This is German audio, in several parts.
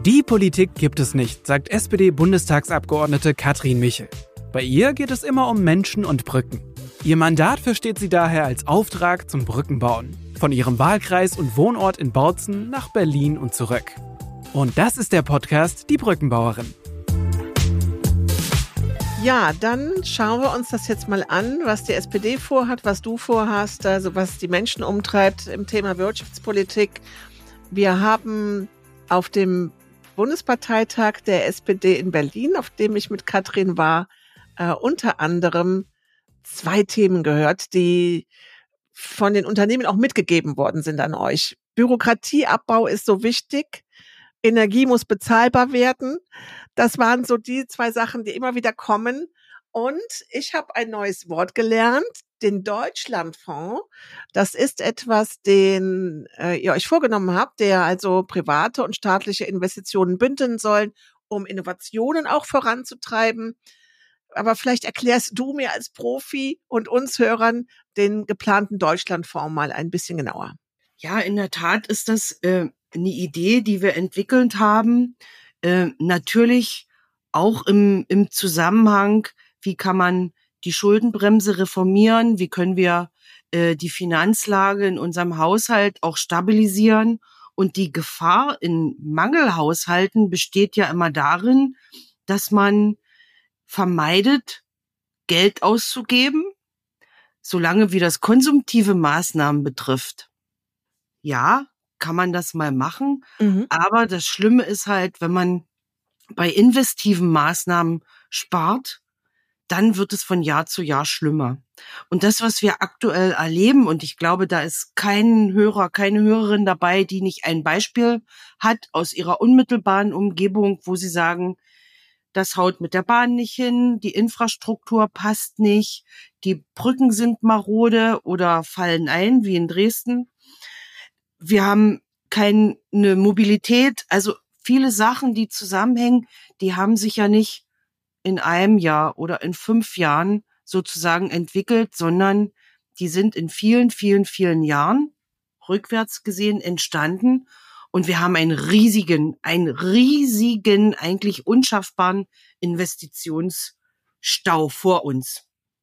Die Politik gibt es nicht, sagt SPD-Bundestagsabgeordnete Katrin Michel. Bei ihr geht es immer um Menschen und Brücken. Ihr Mandat versteht sie daher als Auftrag zum Brückenbauen. Von ihrem Wahlkreis und Wohnort in Bautzen nach Berlin und zurück. Und das ist der Podcast Die Brückenbauerin. Ja, dann schauen wir uns das jetzt mal an, was die SPD vorhat, was du vorhast, also was die Menschen umtreibt im Thema Wirtschaftspolitik. Wir haben auf dem Bundesparteitag der SPD in Berlin, auf dem ich mit Katrin war, unter anderem 2 Themen gehört, die von den Unternehmen auch mitgegeben worden sind an euch. Bürokratieabbau ist so wichtig. Energie muss bezahlbar werden. Das waren so die 2 Sachen, die immer wieder kommen. Und ich habe ein neues Wort gelernt, den Deutschlandfonds. Das ist etwas, den ihr euch vorgenommen habt, der also private und staatliche Investitionen bündeln soll, um Innovationen auch voranzutreiben. Aber vielleicht erklärst du mir als Profi und uns Hörern den geplanten Deutschlandfonds mal ein bisschen genauer. Ja, in der Tat ist das eine Idee, die wir entwickelt haben. Natürlich auch im Zusammenhang, wie kann man die Schuldenbremse reformieren, wie können wir die Finanzlage in unserem Haushalt auch stabilisieren. Und die Gefahr in Mangelhaushalten besteht ja immer darin, dass man vermeidet, Geld auszugeben, solange wie das konsumtive Maßnahmen betrifft. Ja, kann man das mal machen, aber das Schlimme ist halt, wenn man bei investiven Maßnahmen spart, dann wird es von Jahr zu Jahr schlimmer. Und das, was wir aktuell erleben, und ich glaube, da ist kein Hörer, keine Hörerin dabei, die nicht ein Beispiel hat aus ihrer unmittelbaren Umgebung, wo sie sagen, das haut mit der Bahn nicht hin, die Infrastruktur passt nicht, die Brücken sind marode oder fallen ein, wie in Dresden. Wir haben keine Mobilität, also viele Sachen, die zusammenhängen, die haben sich ja nicht in einem Jahr oder in 5 Jahren sozusagen entwickelt, sondern die sind in vielen, vielen, vielen Jahren rückwärts gesehen entstanden. Und wir haben einen riesigen, eigentlich unschaffbaren Investitionsstau vor uns.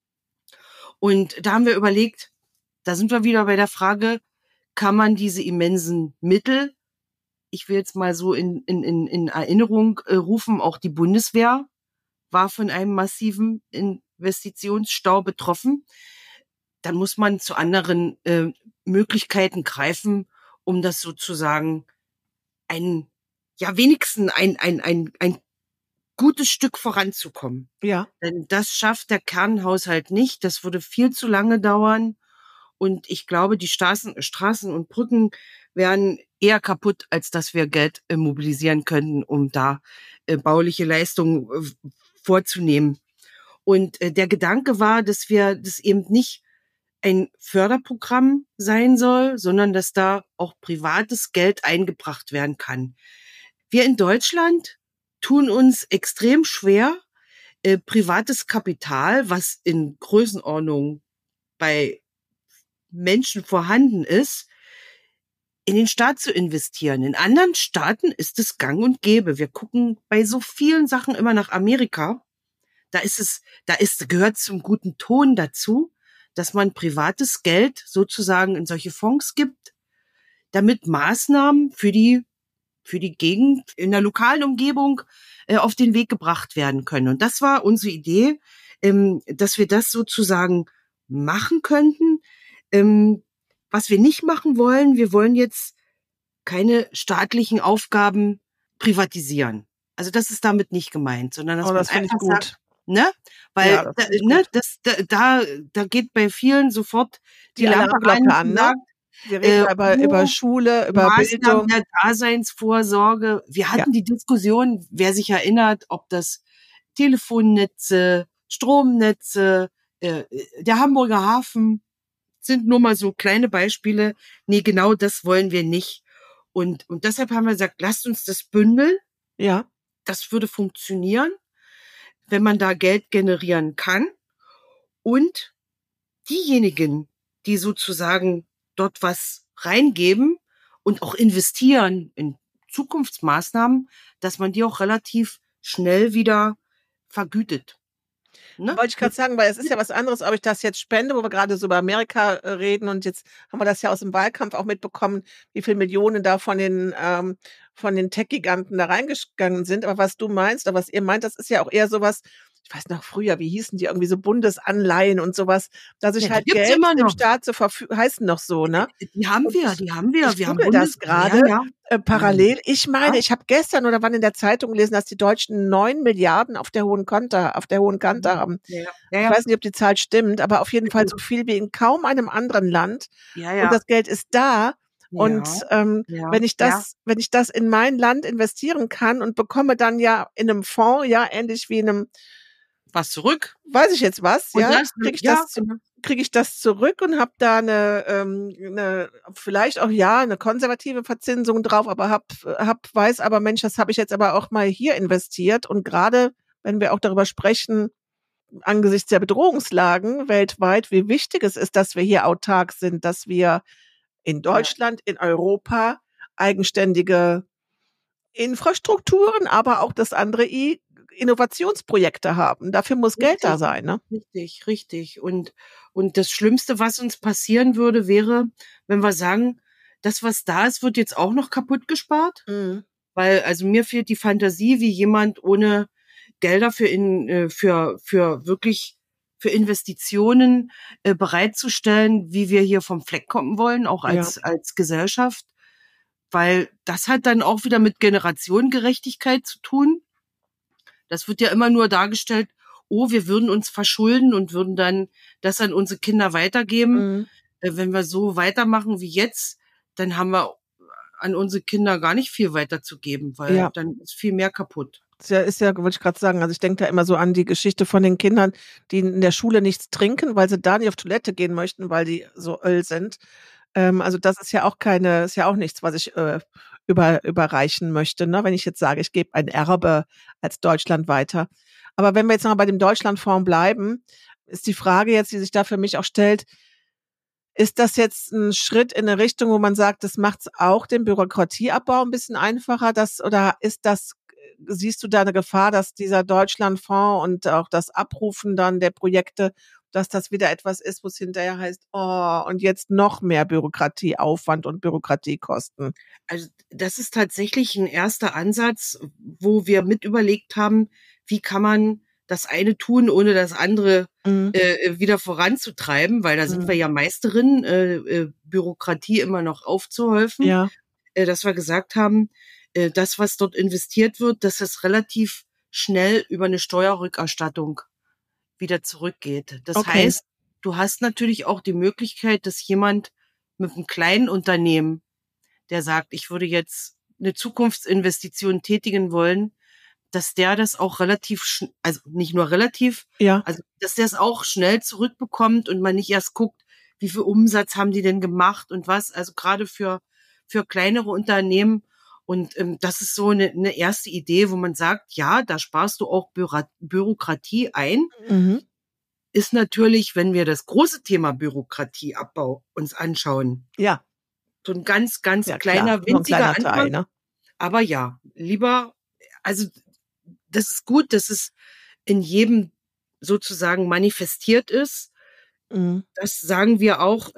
Und da haben wir überlegt, da sind wir wieder bei der Frage, kann man diese immensen Mittel, ich will jetzt mal so in Erinnerung rufen, auch die Bundeswehr war von einem massiven Investitionsstau betroffen. Dann muss man zu anderen Möglichkeiten greifen, um das sozusagen wenigstens ein gutes Stück voranzukommen. Ja. Denn das schafft der Kernhaushalt nicht. Das würde viel zu lange dauern. Und ich glaube, die Straßen und Brücken wären eher kaputt, als dass wir Geld mobilisieren könnten, um da bauliche Leistungen vorzunehmen. Und der Gedanke war, dass wir das eben nicht ein Förderprogramm sein soll, sondern dass da auch privates Geld eingebracht werden kann. Wir in Deutschland tun uns extrem schwer, privates Kapital, was in Größenordnung bei Menschen vorhanden ist, in den Staat zu investieren. In anderen Staaten ist es gang und gäbe. Wir gucken bei so vielen Sachen immer nach Amerika. Gehört zum guten Ton dazu, dass man privates Geld sozusagen in solche Fonds gibt, damit Maßnahmen für die Gegend in der lokalen Umgebung auf den Weg gebracht werden können. Und das war unsere Idee, dass wir das sozusagen machen könnten. Was wir nicht machen wollen, wir wollen jetzt keine staatlichen Aufgaben privatisieren. Also das ist damit nicht gemeint, sondern dass man das finde ich gut. sagt, ne? Weil Ja, da geht bei vielen sofort die Lampe Alarmglocke an, ne? Wir reden über Schule, über Maßnahmen Bildung. der Daseinsvorsorge. Wir hatten die Diskussion, wer sich erinnert, ob das Telefonnetze, Stromnetze, der Hamburger Hafen sind nur mal so kleine Beispiele. Nee, genau das wollen wir nicht. Und deshalb haben wir gesagt, lasst uns das bündeln. Ja. Das würde funktionieren, wenn man da Geld generieren kann. Und diejenigen, die sozusagen dort was reingeben und auch investieren in Zukunftsmaßnahmen, dass man die auch relativ schnell wieder vergütet. Ne? Wollte ich gerade sagen, weil es ist ja was anderes, ob ich das jetzt spende, wo wir gerade so über Amerika reden und jetzt haben wir das ja aus dem Wahlkampf auch mitbekommen, wie viele Millionen da von den Tech-Giganten da reingegangen sind. Aber was du meinst, oder was ihr meint, das ist ja auch eher sowas, ich weiß noch früher, wie hießen die irgendwie so Bundesanleihen und sowas, dass ich Ja, die halt gibt's Geld immer dem noch. Staat zur Verfügung, heißen noch so, ne? Die haben Und wir. ich Wir haben google das gerade Ja. parallel. Ich meine, Ja. ich habe gestern oder wann in der Zeitung gelesen, dass die Deutschen 9 Milliarden auf der hohen Kante haben. Ja. Ich weiß nicht, ob die Zahl stimmt, aber auf jeden Fall so viel wie in kaum einem anderen Land. Ja. Und das Geld ist da. Und Ja. wenn ich das in mein Land investieren kann und bekomme dann ja in einem Fonds, ja, ähnlich wie in einem, Was zurück? weiß ich jetzt was, Und ja, das, kriege ich das zurück und habe da eine vielleicht auch ja eine konservative Verzinsung drauf, aber weiß aber Mensch, das habe ich jetzt aber auch mal hier investiert und gerade wenn wir auch darüber sprechen angesichts der Bedrohungslagen weltweit, wie wichtig es ist, dass wir hier autark sind, dass wir in Deutschland, in Europa eigenständige Infrastrukturen, aber auch das andere Innovationsprojekte haben. Dafür muss Geld da sein, ne? Richtig. Und das Schlimmste, was uns passieren würde, wäre, wenn wir sagen, das, was da ist, wird jetzt auch noch kaputt gespart. Mhm. Weil, also mir fehlt die Fantasie, wie jemand ohne Gelder für Investitionen bereitzustellen, wie wir hier vom Fleck kommen wollen, auch als Gesellschaft. Weil das hat dann auch wieder mit Generationengerechtigkeit zu tun. Das wird ja immer nur dargestellt, wir würden uns verschulden und würden dann das an unsere Kinder weitergeben. Mhm. Wenn wir so weitermachen wie jetzt, dann haben wir an unsere Kinder gar nicht viel weiterzugeben, weil dann ist viel mehr kaputt. Ist ja, wollte ich gerade sagen, also ich denke da immer so an die Geschichte von den Kindern, die in der Schule nichts trinken, weil sie da nicht auf Toilette gehen möchten, weil die so öll sind. Also das ist ja auch nichts, was ich überreichen möchte, ne? Wenn ich jetzt sage, ich gebe ein Erbe als Deutschland weiter. Aber wenn wir jetzt noch bei dem Deutschlandfonds bleiben, ist die Frage jetzt, die sich da für mich auch stellt, ist das jetzt ein Schritt in eine Richtung, wo man sagt, das macht es auch den Bürokratieabbau ein bisschen einfacher, siehst du da eine Gefahr, dass dieser Deutschlandfonds und auch das Abrufen dann der Projekte, dass das wieder etwas ist, wo es hinterher heißt, und jetzt noch mehr Bürokratieaufwand und Bürokratiekosten? Also das ist tatsächlich ein erster Ansatz, wo wir mit überlegt haben, wie kann man das eine tun, ohne das andere wieder voranzutreiben, weil da sind wir ja Meisterin, Bürokratie immer noch aufzuhäufen. Ja. Dass wir gesagt haben, das, was dort investiert wird, dass es relativ schnell über eine Steuerrückerstattung wieder zurückgeht. Das heißt, du hast natürlich auch die Möglichkeit, dass jemand mit einem kleinen Unternehmen, der sagt, ich würde jetzt eine Zukunftsinvestition tätigen wollen, dass der das auch also nicht nur relativ, also dass der es auch schnell zurückbekommt und man nicht erst guckt, wie viel Umsatz haben die denn gemacht und was, also gerade für kleinere Unternehmen. Und das ist so eine erste Idee, wo man sagt, ja, da sparst du auch Bürokratie ein. Mhm. Ist natürlich, wenn wir das große Thema Bürokratieabbau uns anschauen. Ja. So ein ganz, ganz kleiner, winziger Anfang. Teil, ne? Aber ja, lieber, also das ist gut, dass es in jedem sozusagen manifestiert ist. Mhm. Das sagen wir auch,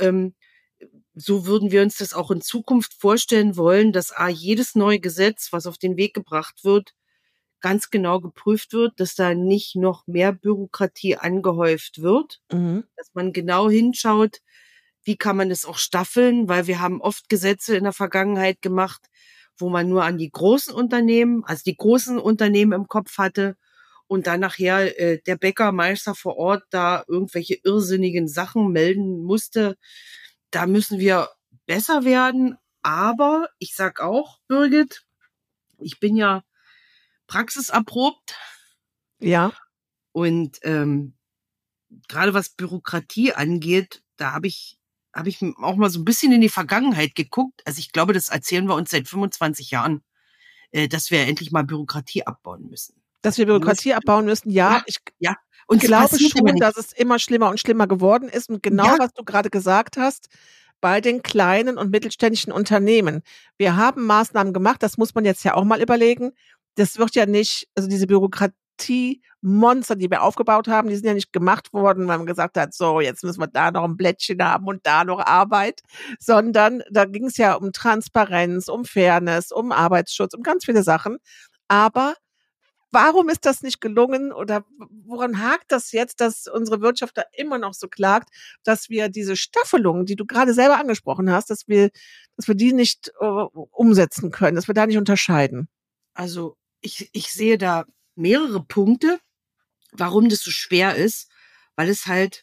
so würden wir uns das auch in Zukunft vorstellen wollen, dass jedes neue Gesetz, was auf den Weg gebracht wird, ganz genau geprüft wird, dass da nicht noch mehr Bürokratie angehäuft wird, dass man genau hinschaut, wie kann man das auch staffeln, weil wir haben oft Gesetze in der Vergangenheit gemacht, wo man nur an die großen Unternehmen im Kopf hatte und dann nachher der Bäckermeister vor Ort da irgendwelche irrsinnigen Sachen melden musste. Da müssen wir besser werden. Aber ich sag auch, Birgit, ich bin ja praxiserprobt. Ja. Und gerade was Bürokratie angeht, da habe ich auch mal so ein bisschen in die Vergangenheit geguckt. Also ich glaube, das erzählen wir uns seit 25 Jahren, dass wir endlich mal Bürokratie abbauen müssen. Dass wir Bürokratie abbauen müssen, ja. Ich Und glaube schon, dass es immer schlimmer und schlimmer geworden ist. Und was du gerade gesagt hast, bei den kleinen und mittelständischen Unternehmen. Wir haben Maßnahmen gemacht, das muss man jetzt ja auch mal überlegen. Das wird ja nicht, also diese Bürokratiemonster, die wir aufgebaut haben, die sind ja nicht gemacht worden, weil man gesagt hat, so, jetzt müssen wir da noch ein Blättchen haben und da noch Arbeit, sondern da ging es ja um Transparenz, um Fairness, um Arbeitsschutz, um ganz viele Sachen. Aber warum ist das nicht gelungen oder woran hakt das jetzt, dass unsere Wirtschaft da immer noch so klagt, dass wir diese Staffelung, die du gerade selber angesprochen hast, dass wir die nicht umsetzen können, dass wir da nicht unterscheiden? Also ich sehe da mehrere Punkte, warum das so schwer ist, weil es halt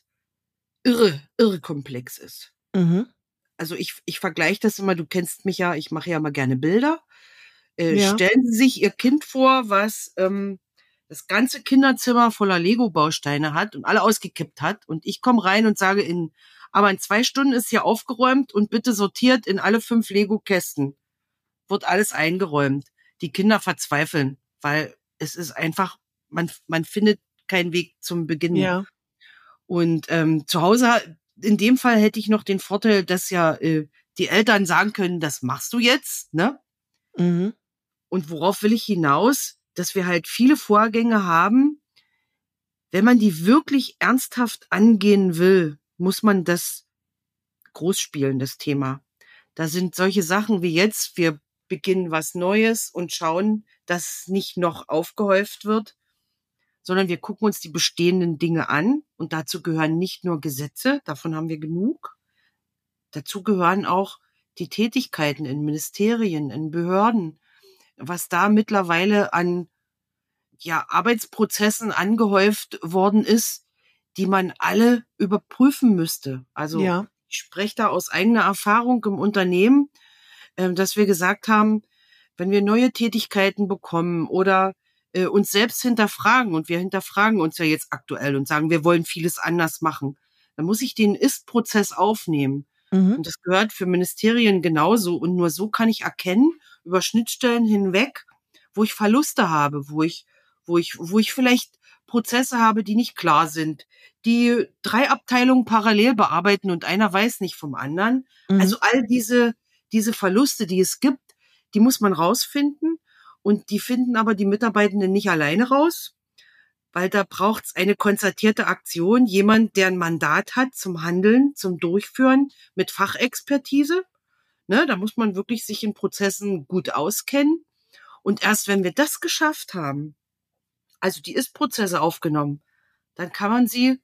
irre komplex ist. Mhm. Also ich vergleiche das immer, du kennst mich ja, ich mache ja mal gerne Bilder. Ja. Stellen Sie sich Ihr Kind vor, was das ganze Kinderzimmer voller Lego-Bausteine hat und alle ausgekippt hat. Und ich komme rein und sage aber in 2 Stunden ist hier aufgeräumt und bitte sortiert in alle 5 Lego-Kästen. Wird alles eingeräumt. Die Kinder verzweifeln, weil es ist einfach, man findet keinen Weg zum Beginn. Ja. Und zu Hause, in dem Fall hätte ich noch den Vorteil, dass ja die Eltern sagen können, das machst du jetzt, ne? Mhm. Und worauf will ich hinaus? Dass wir halt viele Vorgänge haben. Wenn man die wirklich ernsthaft angehen will, muss man das groß spielen, das Thema. Da sind solche Sachen wie jetzt, wir beginnen was Neues und schauen, dass nicht noch aufgehäuft wird, sondern wir gucken uns die bestehenden Dinge an. Und dazu gehören nicht nur Gesetze, davon haben wir genug. Dazu gehören auch die Tätigkeiten in Ministerien, in Behörden, was da mittlerweile an Arbeitsprozessen angehäuft worden ist, die man alle überprüfen müsste. Also Ja. ich spreche da aus eigener Erfahrung im Unternehmen, dass wir gesagt haben, wenn wir neue Tätigkeiten bekommen oder uns selbst hinterfragen, und wir hinterfragen uns ja jetzt aktuell und sagen, wir wollen vieles anders machen, dann muss ich den Ist-Prozess aufnehmen. Mhm. Und das gehört für Ministerien genauso. Und nur so kann ich erkennen, über Schnittstellen hinweg, wo ich Verluste habe, wo ich vielleicht Prozesse habe, die nicht klar sind, die 3 Abteilungen parallel bearbeiten und einer weiß nicht vom anderen. Mhm. Also all diese Verluste, die es gibt, die muss man rausfinden. Und die finden aber die Mitarbeitenden nicht alleine raus, weil da braucht es eine konzertierte Aktion, jemand, der ein Mandat hat zum Handeln, zum Durchführen mit Fachexpertise. Ne, da muss man wirklich sich in Prozessen gut auskennen. Und erst wenn wir das geschafft haben, also die Ist-Prozesse aufgenommen, dann kann man sie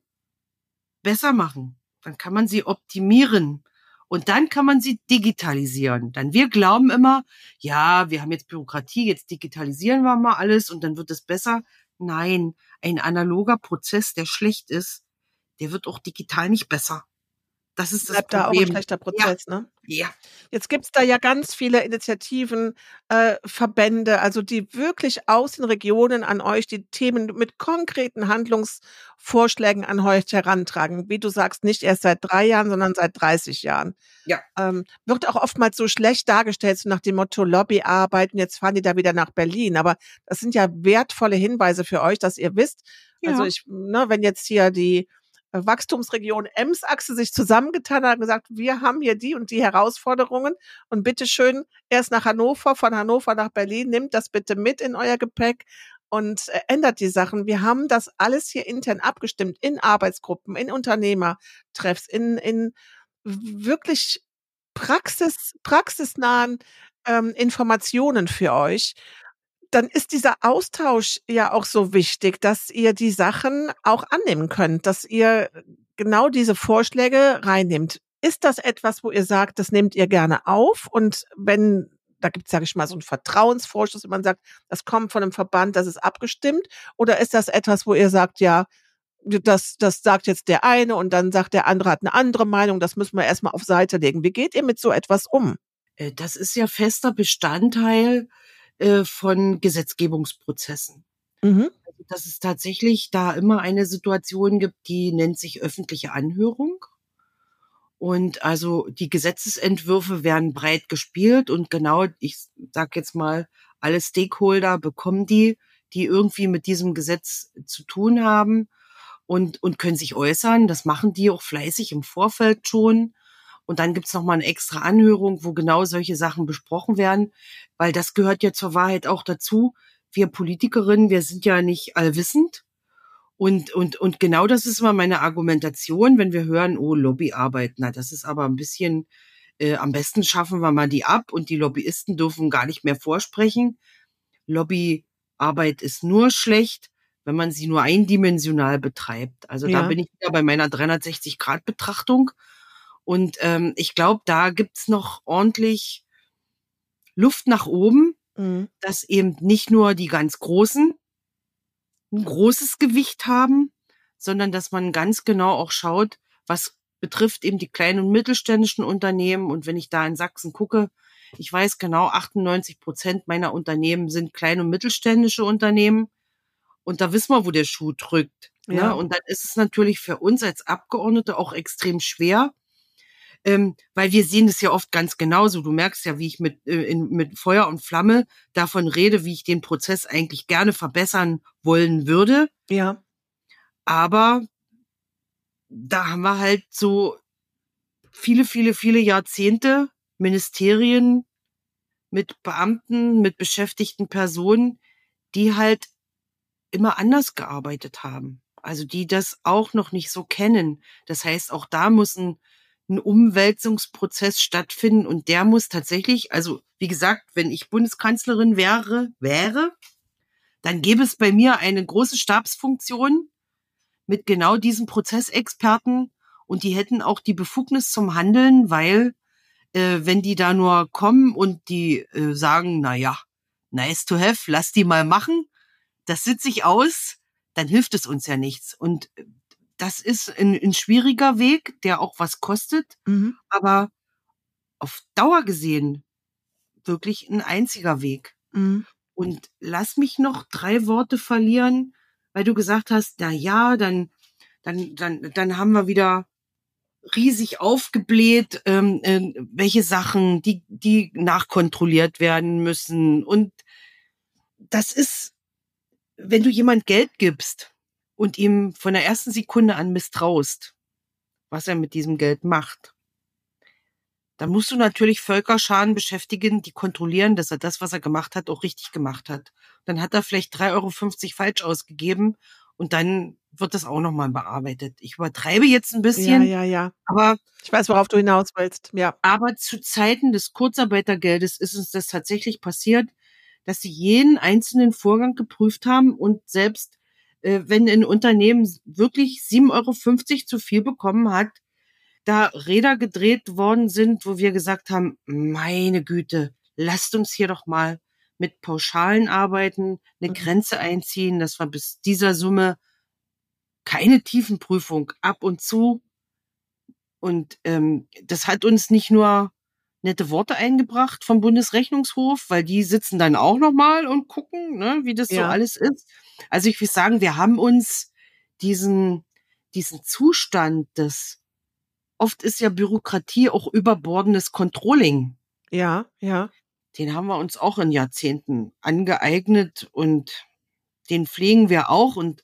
besser machen. Dann kann man sie optimieren. Und dann kann man sie digitalisieren. Denn wir glauben immer, ja, wir haben jetzt Bürokratie, jetzt digitalisieren wir mal alles und dann wird es besser. Nein, ein analoger Prozess, der schlecht ist, der wird auch digital nicht besser. Das ist das Bleibt da auch ein Problem. schlechter Ja, Prozess, ne? ja. Jetzt gibt's da ja ganz viele Initiativen, Verbände, also die wirklich aus den Regionen an euch die Themen mit konkreten Handlungsvorschlägen an euch herantragen. Wie du sagst, nicht erst seit 3 Jahren, sondern seit 30 Jahren. Ja. Wird auch oftmals so schlecht dargestellt, so nach dem Motto Lobbyarbeiten, jetzt fahren die da wieder nach Berlin. Aber das sind ja wertvolle Hinweise für euch, dass ihr wisst, also wenn jetzt hier die Wachstumsregion Ems-Achse sich zusammengetan hat und gesagt, wir haben hier die und die Herausforderungen und bitteschön erst nach Hannover, von Hannover nach Berlin, nehmt das bitte mit in euer Gepäck und ändert die Sachen. Wir haben das alles hier intern abgestimmt, in Arbeitsgruppen, in Unternehmertreffs, in wirklich praxisnahen Informationen für euch. Dann ist dieser Austausch ja auch so wichtig, dass ihr die Sachen auch annehmen könnt, dass ihr genau diese Vorschläge reinnehmt. Ist das etwas, wo ihr sagt, das nehmt ihr gerne auf? Und wenn, da gibt es, sage ich mal, so einen Vertrauensvorschuss, wenn man sagt, das kommt von einem Verband, das ist abgestimmt? Oder ist das etwas, wo ihr sagt, ja, das sagt jetzt der eine und dann sagt der andere, hat eine andere Meinung, das müssen wir erstmal auf Seite legen. Wie geht ihr mit so etwas um? Das ist ja fester Bestandteil von Gesetzgebungsprozessen. Mhm. Also, dass es tatsächlich da immer eine Situation gibt, die nennt sich öffentliche Anhörung. Und also die Gesetzesentwürfe werden breit gespielt und genau, ich sag jetzt mal, alle Stakeholder bekommen die irgendwie mit diesem Gesetz zu tun haben und können sich äußern. Das machen die auch fleißig im Vorfeld schon. Und dann gibt's noch mal eine extra Anhörung, wo genau solche Sachen besprochen werden, weil das gehört ja zur Wahrheit auch dazu. Wir Politikerinnen, wir sind ja nicht allwissend. Und genau das ist immer meine Argumentation, wenn wir hören, oh, Lobbyarbeit, na, das ist aber ein bisschen, am besten schaffen wir mal die ab und die Lobbyisten dürfen gar nicht mehr vorsprechen. Lobbyarbeit ist nur schlecht, wenn man sie nur eindimensional betreibt. Also da bin ich wieder bei meiner 360-Grad-Betrachtung. Und ich glaube, da gibt's noch ordentlich Luft nach oben, dass eben nicht nur die ganz Großen ein großes Gewicht haben, sondern dass man ganz genau auch schaut, was betrifft eben die kleinen und mittelständischen Unternehmen. Und wenn ich da in Sachsen gucke, ich weiß genau, 98% meiner Unternehmen sind kleine und mittelständische Unternehmen. Und da wissen wir, wo der Schuh drückt. Ja. Ne? Und dann ist es natürlich für uns als Abgeordnete auch extrem schwer, weil wir sehen es ja oft ganz genauso. Du merkst ja, wie ich mit Feuer und Flamme davon rede, wie ich den Prozess eigentlich gerne verbessern wollen würde. Ja. Aber da haben wir halt so viele Jahrzehnte Ministerien mit Beamten, mit beschäftigten Personen, die halt immer anders gearbeitet haben. Also die das auch noch nicht so kennen. Das heißt, auch da muss ein Umwälzungsprozess stattfinden und der muss tatsächlich, also wie gesagt, wenn ich Bundeskanzlerin wäre, dann gäbe es bei mir eine große Stabsfunktion mit genau diesen Prozessexperten und die hätten auch die Befugnis zum Handeln, weil wenn die da nur kommen und die sagen, na ja, nice to have, lass die mal machen, das sitze ich aus, dann hilft es uns ja nichts. Und das ist ein schwieriger Weg, der auch was kostet, aber auf Dauer gesehen wirklich ein einziger Weg. Und lass mich noch 3 Worte verlieren, weil du gesagt hast, na ja, dann haben wir wieder riesig aufgebläht, welche Sachen, die nachkontrolliert werden müssen. Und das ist, wenn du jemand Geld gibst und ihm von der ersten Sekunde an misstraust, was er mit diesem Geld macht, dann musst du natürlich Völkerscharen beschäftigen, die kontrollieren, dass er das, was er gemacht hat, auch richtig gemacht hat. Dann hat er vielleicht 3,50 € falsch ausgegeben und dann wird das auch nochmal bearbeitet. Ich übertreibe jetzt ein bisschen. Ja. Aber ich weiß, worauf du hinaus willst. Ja. Aber zu Zeiten des Kurzarbeitergeldes ist uns das tatsächlich passiert, dass sie jeden einzelnen Vorgang geprüft haben und selbst wenn ein Unternehmen wirklich 7,50 € zu viel bekommen hat, da Räder gedreht worden sind, wo wir gesagt haben, meine Güte, lasst uns hier doch mal mit Pauschalen arbeiten, eine Grenze einziehen, dass wir bis dieser Summe keine Tiefenprüfung ab und zu. Und das hat uns nicht nur nette Worte eingebracht vom Bundesrechnungshof, weil die sitzen dann auch nochmal und gucken, ne, wie das so alles ist. Also ich will sagen, wir haben uns diesen Zustand des, oft ist ja Bürokratie auch überbordendes Controlling. Ja. Den haben wir uns auch in Jahrzehnten angeeignet und den pflegen wir auch und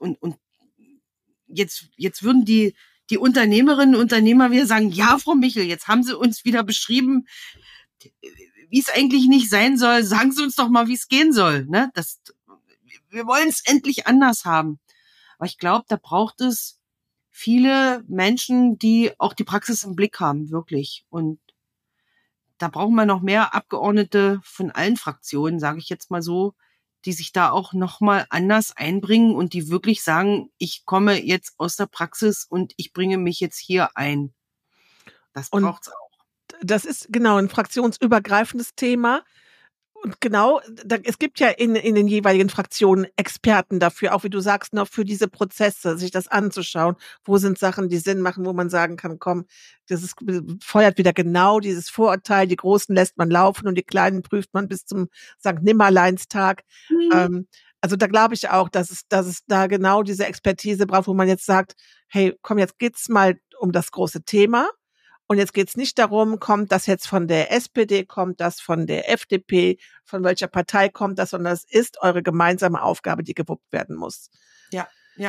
jetzt würden die Unternehmerinnen und Unternehmer wieder sagen, ja, Frau Michel, jetzt haben Sie uns wieder beschrieben, wie es eigentlich nicht sein soll. Sagen Sie uns doch mal, wie es gehen soll. Ne? Wir wollen es endlich anders haben. Aber ich glaube, da braucht es viele Menschen, die auch die Praxis im Blick haben, wirklich. Und da brauchen wir noch mehr Abgeordnete von allen Fraktionen, sage ich jetzt mal so, die sich da auch nochmal anders einbringen und die wirklich sagen, ich komme jetzt aus der Praxis und ich bringe mich jetzt hier ein. Das braucht's auch. Das ist genau ein fraktionsübergreifendes Thema. Und genau, es gibt ja in den jeweiligen Fraktionen Experten dafür, auch wie du sagst, noch für diese Prozesse, sich das anzuschauen. Wo sind Sachen, die Sinn machen, wo man sagen kann, komm, das feuert wieder genau dieses Vorurteil, die Großen lässt man laufen und die Kleinen prüft man bis zum Sankt Nimmerleinstag. Also da glaube ich auch, dass es da genau diese Expertise braucht, wo man jetzt sagt, hey, komm, jetzt geht's mal um das große Thema. Und jetzt geht's nicht darum, kommt das jetzt von der SPD, kommt das von der FDP, von welcher Partei kommt das, sondern es ist eure gemeinsame Aufgabe, die gewuppt werden muss. Ja.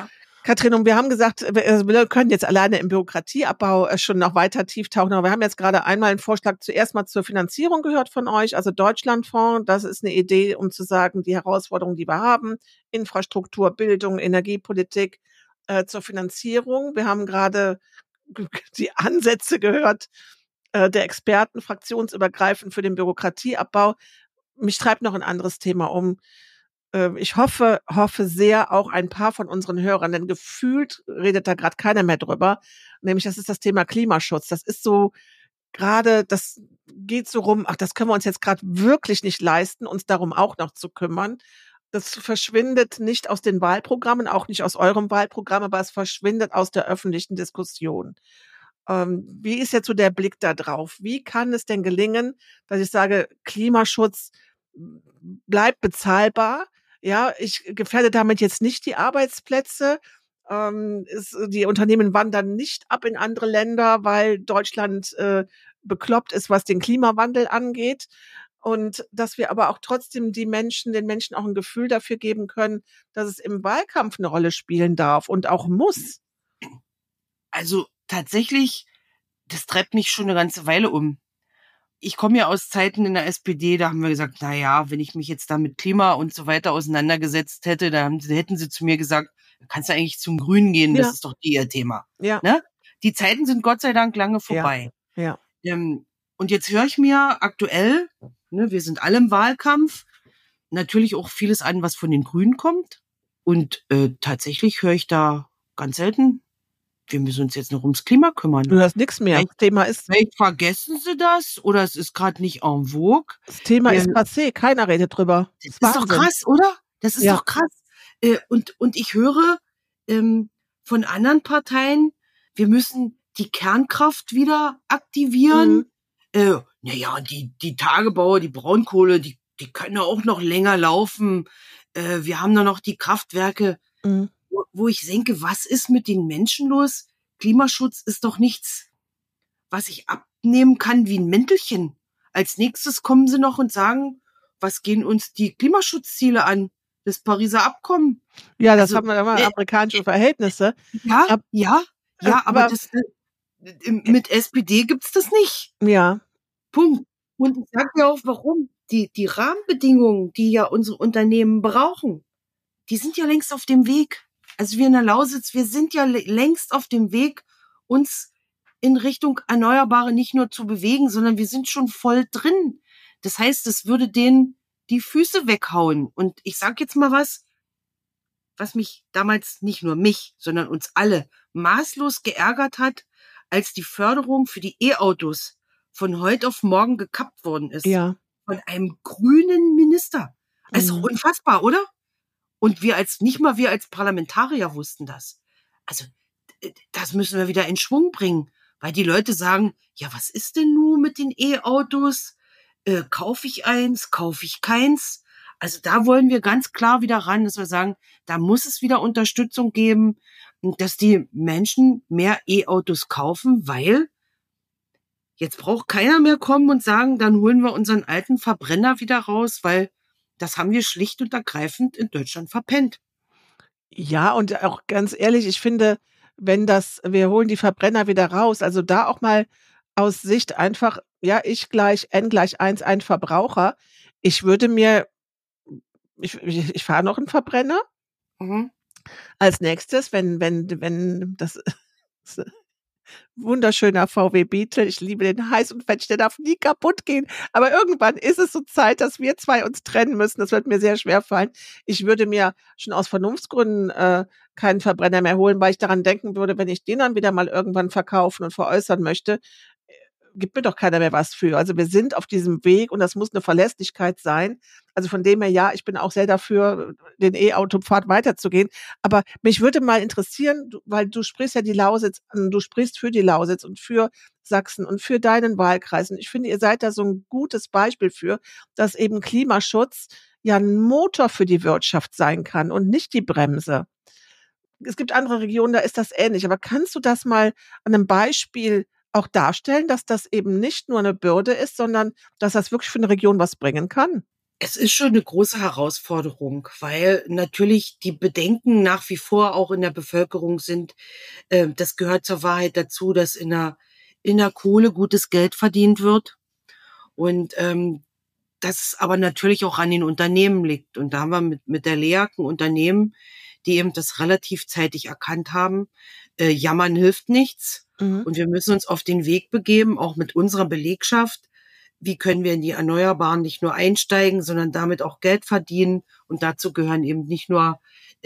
Katrin, und wir haben gesagt, wir können jetzt alleine im Bürokratieabbau schon noch weiter tief tauchen, aber wir haben jetzt gerade einmal einen Vorschlag zuerst mal zur Finanzierung gehört von euch, also Deutschlandfonds, das ist eine Idee, um zu sagen, die Herausforderungen, die wir haben, Infrastruktur, Bildung, Energiepolitik, zur Finanzierung. Wir haben gerade die Ansätze gehört der Experten, fraktionsübergreifend für den Bürokratieabbau. Mich treibt noch ein anderes Thema um. Ich hoffe sehr, auch ein paar von unseren Hörern, denn gefühlt redet da gerade keiner mehr drüber, nämlich das ist das Thema Klimaschutz. Das ist so gerade, das geht so rum, ach, das können wir uns jetzt gerade wirklich nicht leisten, uns darum auch noch zu kümmern. Das verschwindet nicht aus den Wahlprogrammen, auch nicht aus eurem Wahlprogramm, aber es verschwindet aus der öffentlichen Diskussion. Wie ist jetzt so der Blick da drauf? Wie kann es denn gelingen, dass ich sage, Klimaschutz bleibt bezahlbar? Ja, ich gefährde damit jetzt nicht die Arbeitsplätze. Die Unternehmen wandern nicht ab in andere Länder, weil Deutschland bekloppt ist, was den Klimawandel angeht. Und dass wir aber auch trotzdem den Menschen auch ein Gefühl dafür geben können, dass es im Wahlkampf eine Rolle spielen darf und auch muss. Also tatsächlich, das treibt mich schon eine ganze Weile um. Ich komme ja aus Zeiten in der SPD, da haben wir gesagt, na ja, wenn ich mich jetzt da mit Klima und so weiter auseinandergesetzt hätte, dann hätten sie zu mir gesagt, kannst du eigentlich zum Grünen gehen, das ist doch ihr Thema. Ja. Ne? Die Zeiten sind Gott sei Dank lange vorbei. Ja. Und jetzt höre ich mir aktuell, ne, wir sind alle im Wahlkampf, natürlich auch vieles an, was von den Grünen kommt. Und tatsächlich höre ich da ganz selten, wir müssen uns jetzt noch ums Klima kümmern. Du hörst nichts mehr. Das Thema ist. Vielleicht vergessen sie das oder es ist gerade nicht en vogue. Das Thema ist passé, keiner redet drüber. Das ist doch krass, oder? Das ist doch krass. Und ich höre von anderen Parteien, wir müssen die Kernkraft wieder aktivieren. Naja, die Tagebauer, die Braunkohle, die können ja auch noch länger laufen. Wir haben da noch die Kraftwerke. Wo ich denke, was ist mit den Menschen los? Klimaschutz ist doch nichts, was ich abnehmen kann wie ein Mäntelchen. Als nächstes kommen sie noch und sagen, was gehen uns die Klimaschutzziele an? Das Pariser Abkommen. Ja, das haben wir immer amerikanische Verhältnisse. Ja, aber das, mit SPD gibt's das nicht. Ja. Punkt. Und ich sage dir auch, warum. Die Rahmenbedingungen, die ja unsere Unternehmen brauchen, die sind ja längst auf dem Weg. Also wir in der Lausitz, wir sind ja längst auf dem Weg, uns in Richtung Erneuerbare nicht nur zu bewegen, sondern wir sind schon voll drin. Das heißt, es würde denen die Füße weghauen. Und ich sag jetzt mal was mich damals nicht nur mich, sondern uns alle maßlos geärgert hat, als die Förderung für die E-Autos von heute auf morgen gekappt worden ist. Ja. Von einem grünen Minister. Also unfassbar, oder? Und nicht mal wir als Parlamentarier wussten das. Also, das müssen wir wieder in Schwung bringen. Weil die Leute sagen, ja, was ist denn nun mit den E-Autos? Kaufe ich eins? Kaufe ich keins? Also da wollen wir ganz klar wieder ran, dass wir sagen, da muss es wieder Unterstützung geben, dass die Menschen mehr E-Autos kaufen, weil jetzt braucht keiner mehr kommen und sagen, dann holen wir unseren alten Verbrenner wieder raus, weil das haben wir schlicht und ergreifend in Deutschland verpennt. Ja, und auch ganz ehrlich, ich finde, wir holen die Verbrenner wieder raus, also da auch mal aus Sicht einfach, ja, ich gleich N gleich 1, ein Verbraucher. Ich fahre noch einen Verbrenner. Als nächstes, wenn das wunderschöner VW Beetle. Ich liebe den heiß und fetch, der darf nie kaputt gehen. Aber irgendwann ist es so Zeit, dass wir zwei uns trennen müssen. Das wird mir sehr schwer fallen. Ich würde mir schon aus Vernunftsgründen keinen Verbrenner mehr holen, weil ich daran denken würde, wenn ich den dann wieder mal irgendwann verkaufen und veräußern möchte, gibt mir doch keiner mehr was für. Also wir sind auf diesem Weg und das muss eine Verlässlichkeit sein. Also von dem her, ja, ich bin auch sehr dafür, den E-Auto-Pfad weiterzugehen. Aber mich würde mal interessieren, weil du sprichst ja die Lausitz an, du sprichst für die Lausitz und für Sachsen und für deinen Wahlkreis. Und ich finde, ihr seid da so ein gutes Beispiel für, dass eben Klimaschutz ja ein Motor für die Wirtschaft sein kann und nicht die Bremse. Es gibt andere Regionen, da ist das ähnlich. Aber kannst du das mal an einem Beispiel auch darstellen, dass das eben nicht nur eine Bürde ist, sondern dass das wirklich für eine Region was bringen kann? Es ist schon eine große Herausforderung, weil natürlich die Bedenken nach wie vor auch in der Bevölkerung sind. Das gehört zur Wahrheit dazu, dass in der Kohle gutes Geld verdient wird und das aber natürlich auch an den Unternehmen liegt. Und da haben wir mit der LEAG ein Unternehmen, die eben das relativ zeitig erkannt haben. Jammern hilft nichts. Mhm. Und wir müssen uns auf den Weg begeben, auch mit unserer Belegschaft. Wie können wir in die Erneuerbaren nicht nur einsteigen, sondern damit auch Geld verdienen? Und dazu gehören eben nicht nur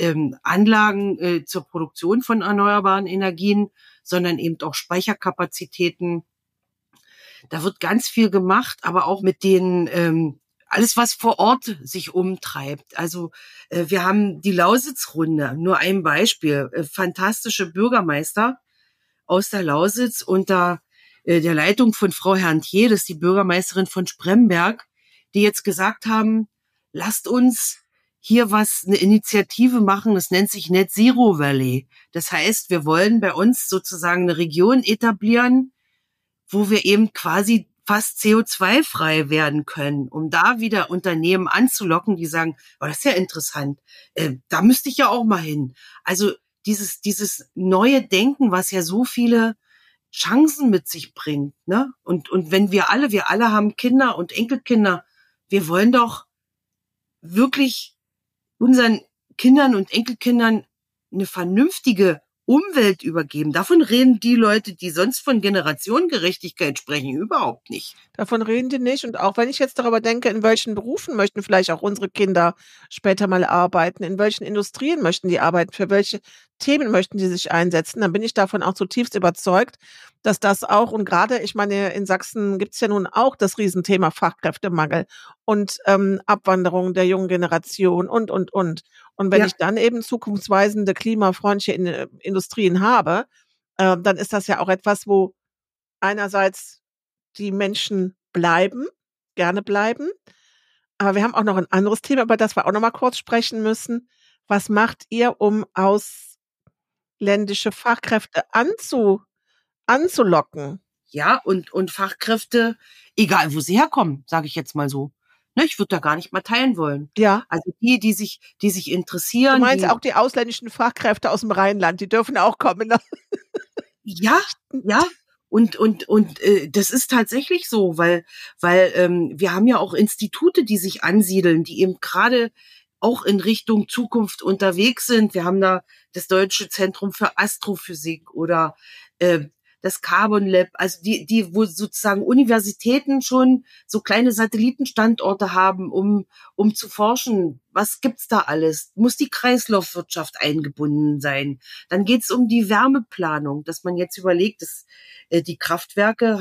Anlagen zur Produktion von erneuerbaren Energien, sondern eben auch Speicherkapazitäten. Da wird ganz viel gemacht, aber auch mit den alles, was vor Ort sich umtreibt. Also wir haben die Lausitzrunde, nur ein Beispiel. Fantastische Bürgermeister aus der Lausitz unter der Leitung von Frau Herrntier, das ist die Bürgermeisterin von Spremberg, die jetzt gesagt haben, lasst uns hier eine Initiative machen, das nennt sich Net Zero Valley. Das heißt, wir wollen bei uns sozusagen eine Region etablieren, wo wir eben quasi fast CO2-frei werden können, um da wieder Unternehmen anzulocken, die sagen, oh, das ist ja interessant, da müsste ich ja auch mal hin. Also dieses neue Denken, was ja so viele Chancen mit sich bringt, ne? Und wenn wir alle haben Kinder und Enkelkinder, wir wollen doch wirklich unseren Kindern und Enkelkindern eine vernünftige Umwelt übergeben. Davon reden die Leute, die sonst von Generationengerechtigkeit sprechen, überhaupt nicht. Davon reden die nicht. Und auch wenn ich jetzt darüber denke, in welchen Berufen möchten vielleicht auch unsere Kinder später mal arbeiten, in welchen Industrien möchten die arbeiten, für welche Themen möchten die sich einsetzen, dann bin ich davon auch zutiefst überzeugt, dass das auch, und gerade, ich meine, in Sachsen gibt es ja nun auch das Riesenthema Fachkräftemangel und Abwanderung der jungen Generation und. Und wenn Ja. ich dann eben zukunftsweisende, klimafreundliche Industrien habe, dann ist das ja auch etwas, wo einerseits die Menschen gerne bleiben. Aber wir haben auch noch ein anderes Thema, über das wir auch noch mal kurz sprechen müssen. Was macht ihr, um ausländische Fachkräfte anzulocken? Ja, und Fachkräfte, egal wo sie herkommen, sage ich jetzt mal so. Ne, ich würde da gar nicht mal teilen wollen. Ja. Also die sich Du interessieren. meinst auch die ausländischen Fachkräfte aus dem Rheinland, die dürfen auch kommen, ne? Ja, ja. Und das ist tatsächlich so, weil wir haben ja auch Institute, die sich ansiedeln, die eben gerade auch in Richtung Zukunft unterwegs sind. Wir haben da das Deutsche Zentrum für Astrophysik oder das Carbon Lab, also die wo sozusagen Universitäten schon so kleine Satellitenstandorte haben, um zu forschen, was gibt's da alles? Muss die Kreislaufwirtschaft eingebunden sein? Dann geht's um die Wärmeplanung, dass man jetzt überlegt, dass die Kraftwerke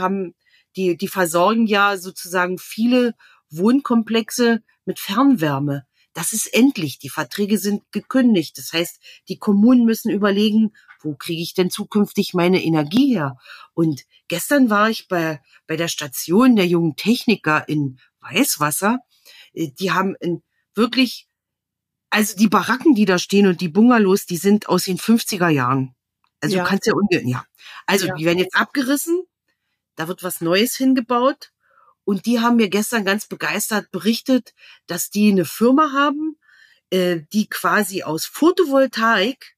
die versorgen ja sozusagen viele Wohnkomplexe mit Fernwärme. Das ist endlich. Die Verträge sind gekündigt. Das heißt, die Kommunen müssen überlegen, wo kriege ich denn zukünftig meine Energie her? Und gestern war ich bei der Station der jungen Techniker in Weißwasser. Die haben wirklich, also die Baracken, die da stehen und die Bungalows, die sind aus den 50er Jahren. Also Ja. du kannst ja. Also Ja. die werden jetzt abgerissen. Da wird was Neues hingebaut. Und die haben mir gestern ganz begeistert berichtet, dass die eine Firma haben, die quasi aus Photovoltaik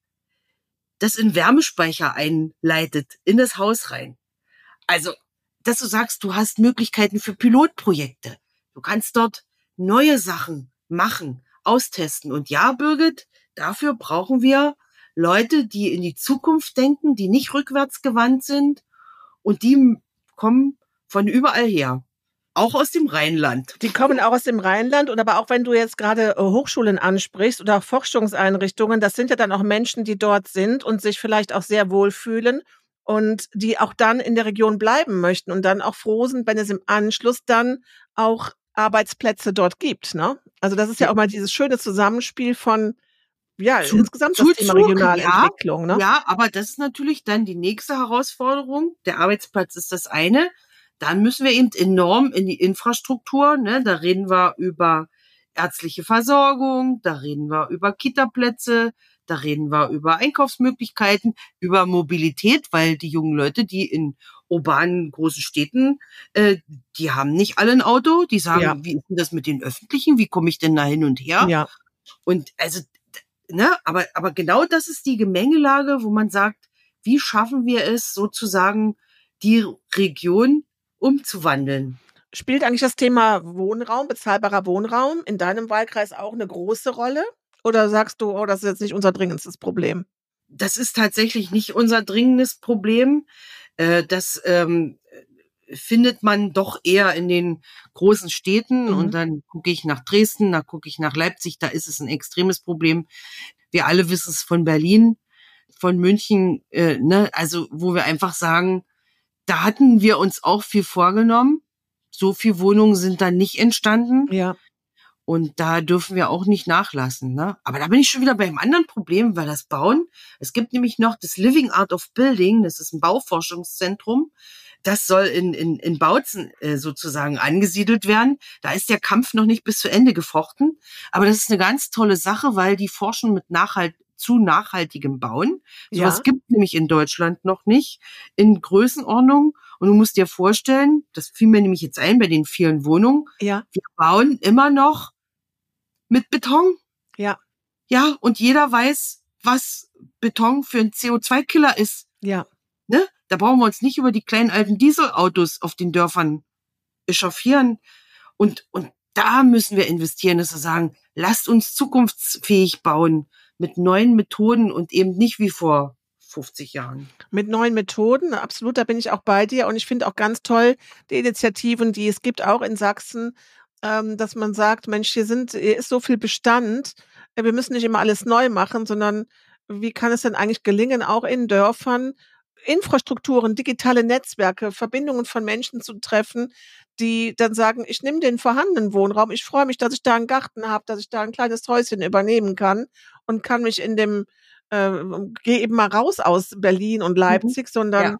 das in Wärmespeicher einleitet, in das Haus rein. Also, dass du sagst, du hast Möglichkeiten für Pilotprojekte. Du kannst dort neue Sachen machen, austesten. Und ja, Birgit, dafür brauchen wir Leute, die in die Zukunft denken, die nicht rückwärtsgewandt sind. Und die kommen von überall her. Auch aus dem Rheinland. Die kommen auch aus dem Rheinland, und aber auch wenn du jetzt gerade Hochschulen ansprichst oder auch Forschungseinrichtungen, das sind ja dann auch Menschen, die dort sind und sich vielleicht auch sehr wohlfühlen und die auch dann in der Region bleiben möchten und dann auch froh sind, wenn es im Anschluss dann auch Arbeitsplätze dort gibt, ne? Also das ist ja auch mal dieses schöne Zusammenspiel von, ja, insgesamt das Thema Regionalentwicklung, ne? Ja, aber das ist natürlich dann die nächste Herausforderung. Der Arbeitsplatz ist das eine. Dann müssen wir eben enorm in die Infrastruktur, ne? Da reden wir über ärztliche Versorgung, da reden wir über Kitaplätze, da reden wir über Einkaufsmöglichkeiten, über Mobilität, weil die jungen Leute, die in urbanen großen Städten, die haben nicht alle ein Auto. Die sagen, wie ist denn das mit den Öffentlichen? Wie komme ich denn da hin und her? Ja. Und also, ne, aber genau das ist die Gemengelage, wo man sagt, wie schaffen wir es sozusagen, die Region umzuwandeln? Spielt eigentlich das Thema Wohnraum, bezahlbarer Wohnraum in deinem Wahlkreis auch eine große Rolle? Oder sagst du, oh, das ist jetzt nicht unser dringendstes Problem? Das ist tatsächlich nicht unser dringendes Problem. Das findet man doch eher in den großen Städten. Und dann gucke ich nach Dresden, da gucke ich nach Leipzig, da ist es ein extremes Problem. Wir alle wissen es von Berlin, von München, ne? Also wo wir einfach sagen, da hatten wir uns auch viel vorgenommen. So viele Wohnungen sind dann nicht entstanden. Ja. Und da dürfen wir auch nicht nachlassen, ne? Aber da bin ich schon wieder bei einem anderen Problem, weil das Bauen, es gibt nämlich noch das Living Art of Building, das ist ein Bauforschungszentrum, das soll in Bautzen sozusagen angesiedelt werden. Da ist der Kampf noch nicht bis zu Ende gefochten, aber das ist eine ganz tolle Sache, weil die forschen mit zu nachhaltigem Bauen. Sowas gibt nämlich in Deutschland noch nicht in Größenordnung. Und du musst dir vorstellen, das fiel mir nämlich jetzt ein bei den vielen Wohnungen, wir bauen immer noch mit Beton. Ja. Ja, und jeder weiß, was Beton für ein CO2-Killer ist. Ja. Ne? Da brauchen wir uns nicht über die kleinen alten Dieselautos auf den Dörfern echauffieren. Und da müssen wir investieren, dass wir sagen, lasst uns zukunftsfähig bauen mit neuen Methoden und eben nicht wie vor 50 Jahren. Mit neuen Methoden, absolut, da bin ich auch bei dir. Und ich finde auch ganz toll die Initiativen, die es gibt, auch in Sachsen, dass man sagt, Mensch, hier ist so viel Bestand, wir müssen nicht immer alles neu machen, sondern wie kann es denn eigentlich gelingen, auch in Dörfern Infrastrukturen, digitale Netzwerke, Verbindungen von Menschen zu treffen, die dann sagen, ich nehme den vorhandenen Wohnraum, ich freue mich, dass ich da einen Garten habe, dass ich da ein kleines Häuschen übernehmen kann und kann mich gehe eben mal raus aus Berlin und Leipzig, sondern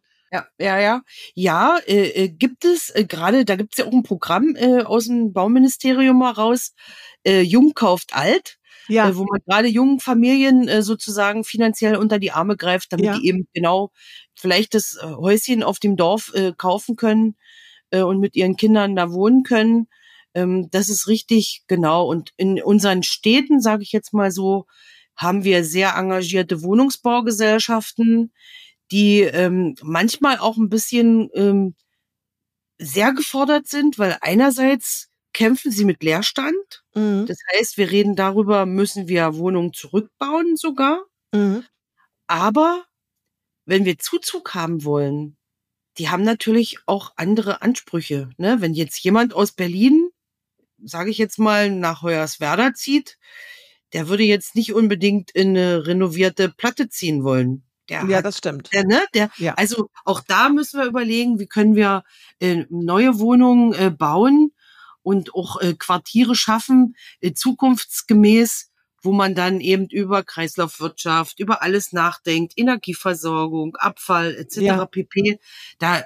Ja, gibt es gerade, da gibt es ja auch ein Programm aus dem Bauministerium mal raus, Jung kauft alt, wo man gerade jungen Familien sozusagen finanziell unter die Arme greift, damit die eben genau vielleicht das Häuschen auf dem Dorf kaufen können und mit ihren Kindern da wohnen können. Das ist richtig, genau. Und in unseren Städten, sage ich jetzt mal so, haben wir sehr engagierte Wohnungsbaugesellschaften, die manchmal auch ein bisschen sehr gefordert sind, weil einerseits kämpfen sie mit Leerstand. Das heißt, wir reden darüber, müssen wir Wohnungen zurückbauen sogar. Aber wenn wir Zuzug haben wollen, die haben natürlich auch andere Ansprüche. Ne? Wenn jetzt jemand aus Berlin, sage ich jetzt mal, nach Hoyerswerda zieht, der würde jetzt nicht unbedingt in eine renovierte Platte ziehen wollen. Das stimmt. Also auch da müssen wir überlegen, wie können wir neue Wohnungen bauen und auch Quartiere schaffen, zukunftsgemäß, wo man dann eben über Kreislaufwirtschaft, über alles nachdenkt, Energieversorgung, Abfall etc. pp. Da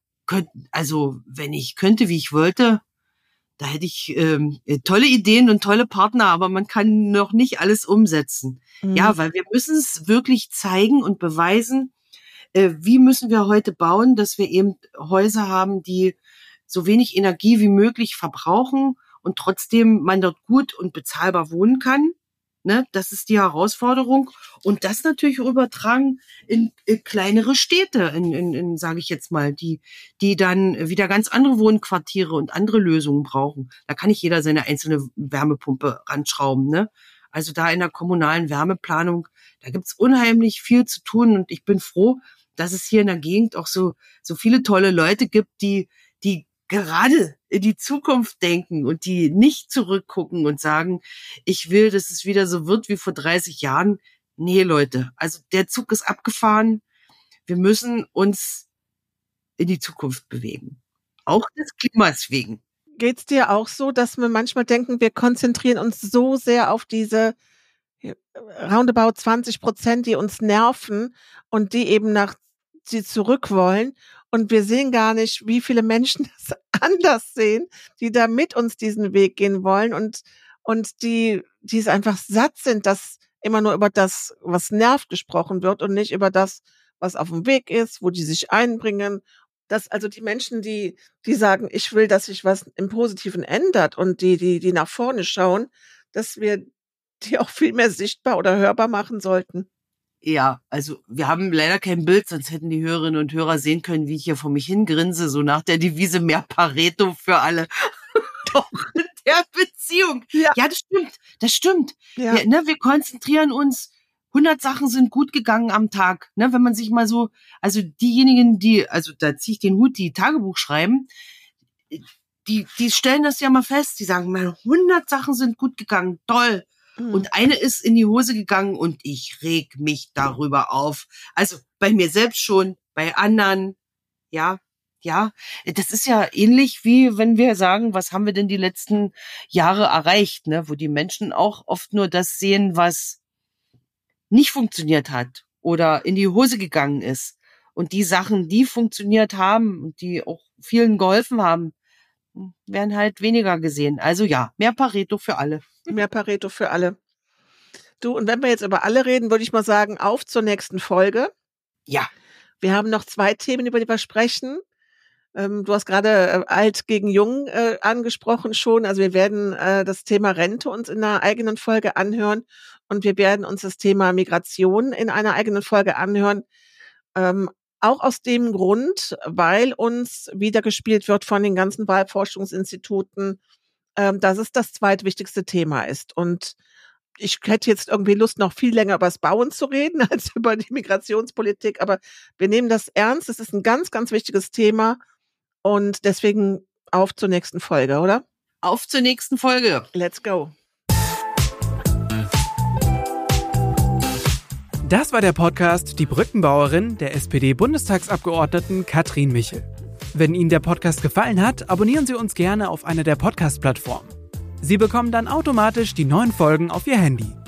also wenn ich könnte, wie ich wollte, da hätte ich tolle Ideen und tolle Partner, aber man kann noch nicht alles umsetzen. Ja, weil wir müssen es wirklich zeigen und beweisen, wie müssen wir heute bauen, dass wir eben Häuser haben, die so wenig Energie wie möglich verbrauchen und trotzdem man dort gut und bezahlbar wohnen kann. Ne, das ist die Herausforderung. Und das natürlich übertragen in kleinere Städte, in sage ich jetzt mal, die dann wieder ganz andere Wohnquartiere und andere Lösungen brauchen. Da kann nicht jeder seine einzelne Wärmepumpe ranschrauben. Ne? Also da in der kommunalen Wärmeplanung, da gibt's unheimlich viel zu tun. Und ich bin froh, dass es hier in der Gegend auch so viele tolle Leute gibt, die gerade in die Zukunft denken und die nicht zurückgucken und sagen, ich will, dass es wieder so wird wie vor 30 Jahren. Nee, Leute, also der Zug ist abgefahren. Wir müssen uns in die Zukunft bewegen. Auch des Klimas wegen. Geht's dir auch so, dass wir manchmal denken, wir konzentrieren uns so sehr auf diese roundabout 20%, die uns nerven und die eben sie zurück wollen? Und wir sehen gar nicht, wie viele Menschen das anders sehen, die da mit uns diesen Weg gehen wollen und die es einfach satt sind, dass immer nur über das, was nervt, gesprochen wird und nicht über das, was auf dem Weg ist, wo die sich einbringen. dass also die Menschen, die sagen, ich will, dass sich was im Positiven ändert und die nach vorne schauen, dass wir die auch viel mehr sichtbar oder hörbar machen sollten. Ja, also wir haben leider kein Bild, sonst hätten die Hörerinnen und Hörer sehen können, wie ich hier vor mich hingrinse, so nach der Devise mehr Pareto für alle. Doch in der Beziehung. Ja, das stimmt. Ja. Wir konzentrieren uns, 100 Sachen sind gut gegangen am Tag. Ne, wenn man sich mal so, also diejenigen, da ziehe ich den Hut, die Tagebuch schreiben, die stellen das ja mal fest. Die sagen, 100 Sachen sind gut gegangen, toll. Und eine ist in die Hose gegangen und ich reg mich darüber auf. Also bei mir selbst schon, bei anderen, ja. Das ist ja ähnlich wie wenn wir sagen, was haben wir denn die letzten Jahre erreicht, ne? Wo die Menschen auch oft nur das sehen, was nicht funktioniert hat oder in die Hose gegangen ist. Und die Sachen, die funktioniert haben und die auch vielen geholfen haben, werden halt weniger gesehen. Also ja, mehr Pareto für alle. Mehr Pareto für alle. Du, und wenn wir jetzt über alle reden, würde ich mal sagen, auf zur nächsten Folge. Ja. Wir haben noch 2 Themen, über die wir sprechen. Du hast gerade alt gegen jung angesprochen schon. Also wir werden das Thema Rente uns in einer eigenen Folge anhören und wir werden uns das Thema Migration in einer eigenen Folge anhören. Auch aus dem Grund, weil uns wiedergespielt wird von den ganzen Wahlforschungsinstituten, dass es das zweitwichtigste Thema ist. Und ich hätte jetzt irgendwie Lust, noch viel länger über das Bauen zu reden, als über die Migrationspolitik. Aber wir nehmen das ernst. Es ist ein ganz, ganz wichtiges Thema. Und deswegen auf zur nächsten Folge, oder? Auf zur nächsten Folge. Let's go. Das war der Podcast Die Brückenbauerin der SPD-Bundestagsabgeordneten Katrin Michel. Wenn Ihnen der Podcast gefallen hat, abonnieren Sie uns gerne auf einer der Podcast-Plattformen. Sie bekommen dann automatisch die neuen Folgen auf Ihr Handy.